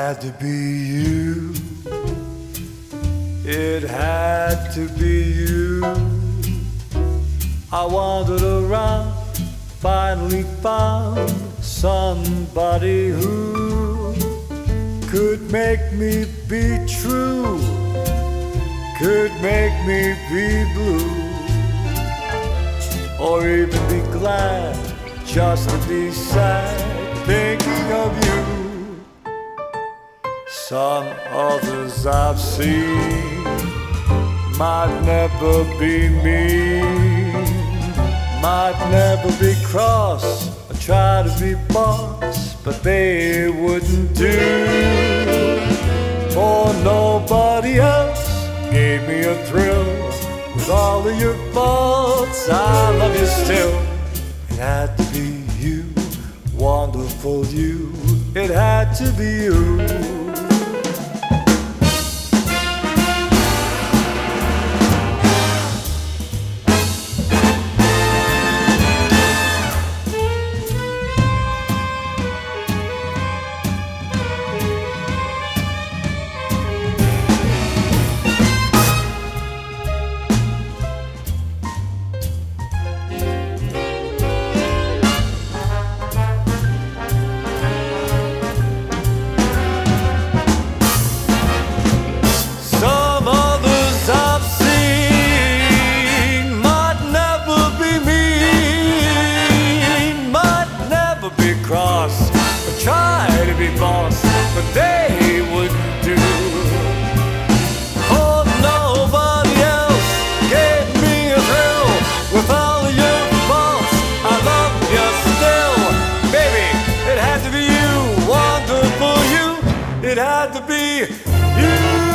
had to be you. It had to be you. I wandered around, finally found somebody who could make me be true, could make me be blue, or even be glad just to be sad thinking of you. Some others I've seen might never be mean, might never be cross or try to be boss, but they wouldn't do. For nobody else gave me a thrill. With all of your faults, I love you still. It had to be you, wonderful you. It had to be you. Cross or try to be boss, but they wouldn't do. Oh, nobody else gave me a thrill. With all of your faults, I love you still. Baby, it had to be you, wonderful you. It had to be you.